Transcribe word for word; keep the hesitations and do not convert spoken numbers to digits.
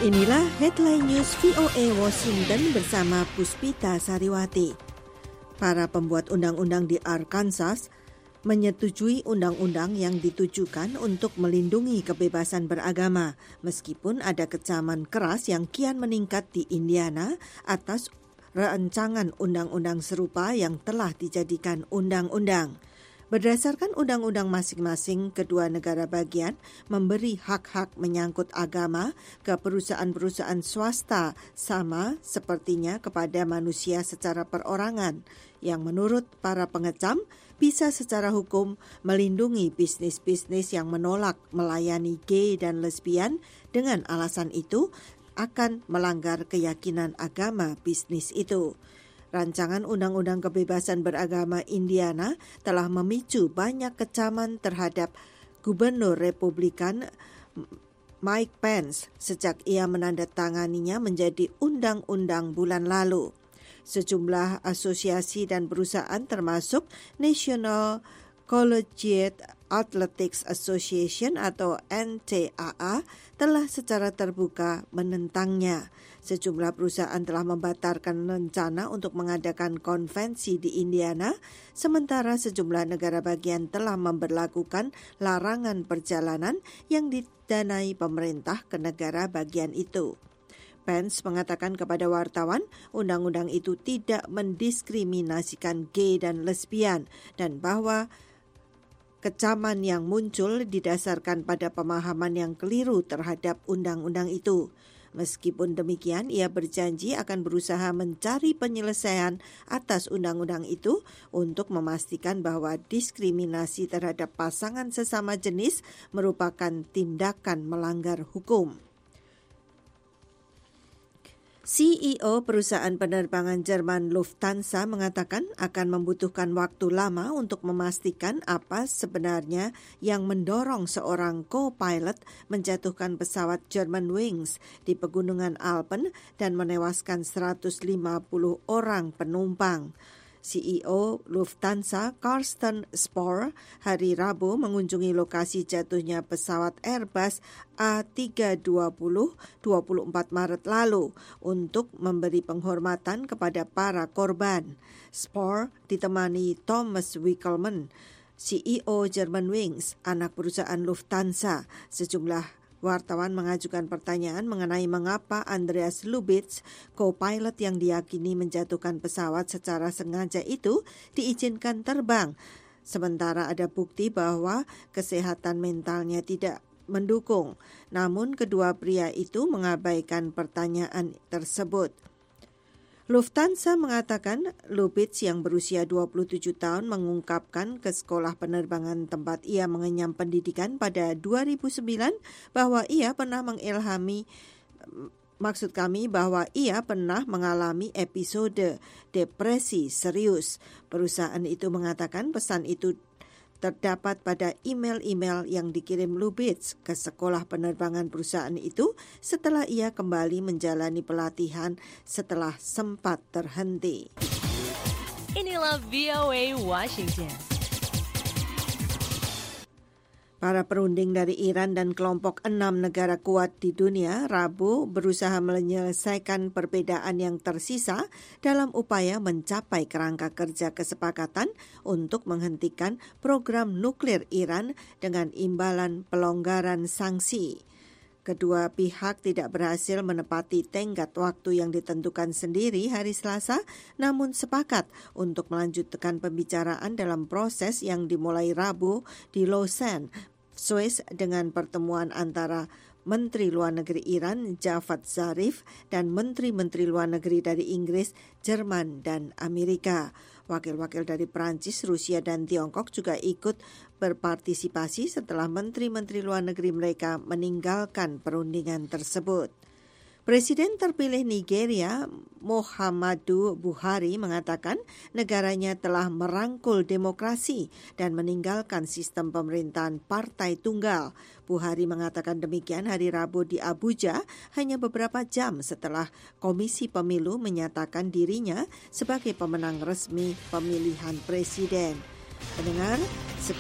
Inilah Headline News V O A Washington bersama Puspita Sariwati. Para pembuat undang-undang di Arkansas menyetujui undang-undang yang ditujukan untuk melindungi kebebasan beragama, meskipun ada kecaman keras yang kian meningkat di Indiana atas rancangan undang-undang serupa yang telah dijadikan undang-undang. Berdasarkan undang-undang masing-masing, kedua negara bagian memberi hak-hak menyangkut agama ke perusahaan-perusahaan swasta sama sepertinya kepada manusia secara perorangan, yang menurut para pengecam bisa secara hukum melindungi bisnis-bisnis yang menolak melayani gay dan lesbian dengan alasan itu akan melanggar keyakinan agama bisnis itu. Rancangan Undang-Undang Kebebasan Beragama Indiana telah memicu banyak kecaman terhadap Gubernur Republikan Mike Pence sejak ia menandatanganinya menjadi undang-undang bulan lalu. Sejumlah asosiasi dan perusahaan termasuk National Collegiate Athletics Association atau N C A A telah secara terbuka menentangnya. Sejumlah perusahaan telah membatalkan rencana untuk mengadakan konvensi di Indiana, sementara sejumlah negara bagian telah memberlakukan larangan perjalanan yang didanai pemerintah ke negara bagian itu. Pence mengatakan kepada wartawan, undang-undang itu tidak mendiskriminasikan gay dan lesbian dan bahwa kecaman yang muncul didasarkan pada pemahaman yang keliru terhadap undang-undang itu. Meskipun demikian, ia berjanji akan berusaha mencari penyelesaian atas undang-undang itu untuk memastikan bahwa diskriminasi terhadap pasangan sesama jenis merupakan tindakan melanggar hukum. C E O perusahaan penerbangan Jerman Lufthansa mengatakan akan membutuhkan waktu lama untuk memastikan apa sebenarnya yang mendorong seorang co-pilot menjatuhkan pesawat Germanwings di pegunungan Alpen dan menewaskan seratus lima puluh orang penumpang. C E O Lufthansa Carsten Spohr hari Rabu mengunjungi lokasi jatuhnya pesawat Airbus A tiga dua nol dua puluh empat Maret lalu untuk memberi penghormatan kepada para korban. Spohr ditemani Thomas Wickelmann, C E O Germanwings, anak perusahaan Lufthansa. Sejumlah wartawan mengajukan pertanyaan mengenai mengapa Andreas Lubitz, co-pilot yang diyakini menjatuhkan pesawat secara sengaja itu, diizinkan terbang. Sementara ada bukti bahwa kesehatan mentalnya tidak mendukung. Namun kedua pria itu mengabaikan pertanyaan tersebut. Lufthansa mengatakan Lubitz yang berusia dua puluh tujuh tahun mengungkapkan ke sekolah penerbangan tempat ia mengenyam pendidikan pada dua ribu sembilan bahwa ia pernah mengilhami maksud kami bahwa ia pernah mengalami episode depresi serius. Perusahaan itu mengatakan pesan itu terdapat pada email-email yang dikirim Lubitz ke sekolah penerbangan perusahaan itu setelah ia kembali menjalani pelatihan setelah sempat terhenti. Inilah V O A Washington. Para perunding dari Iran dan kelompok enam negara kuat di dunia Rabu berusaha menyelesaikan perbedaan yang tersisa dalam upaya mencapai kerangka kerja kesepakatan untuk menghentikan program nuklir Iran dengan imbalan pelonggaran sanksi. Kedua pihak tidak berhasil menepati tenggat waktu yang ditentukan sendiri hari Selasa, namun sepakat untuk melanjutkan pembicaraan dalam proses yang dimulai Rabu di Lausanne, Swiss dengan pertemuan antara Menteri Luar Negeri Iran Javad Zarif dan Menteri-Menteri Luar Negeri dari Inggris, Jerman, dan Amerika. Wakil-wakil dari Prancis, Rusia, dan Tiongkok juga ikut berpartisipasi setelah Menteri-Menteri Luar Negeri mereka meninggalkan perundingan tersebut. Presiden terpilih Nigeria, Muhammadu Buhari, mengatakan negaranya telah merangkul demokrasi dan meninggalkan sistem pemerintahan partai tunggal. Buhari mengatakan demikian hari Rabu di Abuja, hanya beberapa jam setelah Komisi Pemilu menyatakan dirinya sebagai pemenang resmi pemilihan presiden. Pendengar,